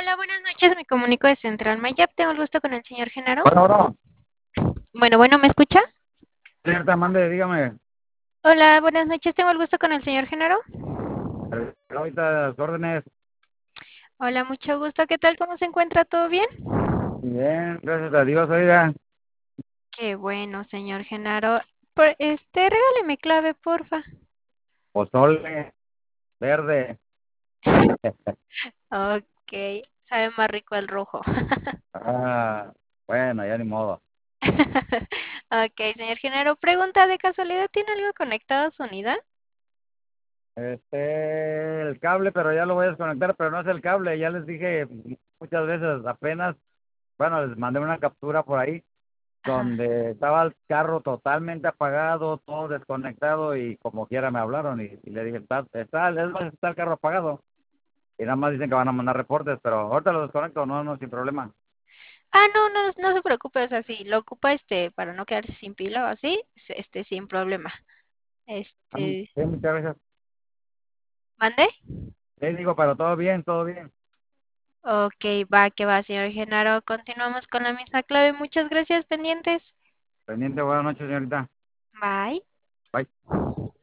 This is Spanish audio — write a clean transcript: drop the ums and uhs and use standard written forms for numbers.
Hola, buenas noches. Me comunico de Central Mayap. Tengo el gusto con el señor Genaro. Bueno, bueno, Bueno, ¿me escucha? cierta mande, dígame, Hola, buenas noches. Tengo el gusto con el señor Genaro. ahorita las órdenes, Hola, mucho gusto. ¿Qué tal? ¿Cómo se encuentra? ¿Todo bien? bien, gracias a Dios, oiga, Qué bueno, señor Genaro. Regáleme clave, porfa. pozole, verde, Ok, sabe más rico el rojo. bueno, ya ni modo. Ok, señor Genaro, pregunta de casualidad, ¿tiene algo conectado a su unidad? El cable, pero ya lo voy a desconectar, pero no es el cable, ya les dije muchas veces, apenas, bueno, les mandé una captura por ahí, Ajá. donde estaba el carro totalmente apagado, todo desconectado, y como quiera me hablaron, y le dije, es más, está el carro apagado, y nada más dicen que van a mandar reportes, pero ahorita lo desconecto, no, no, sin problema. No se preocupe, o sea, si lo ocupa para no quedarse sin pila o así, sin problema. Este, Sí, muchas gracias. ¿Mande? Digo, pero todo bien, todo bien. Ok, va, que va, señor Genaro. Continuamos con la misma clave. Muchas gracias, pendientes. Pendiente, buenas noches, señorita. Bye. Bye.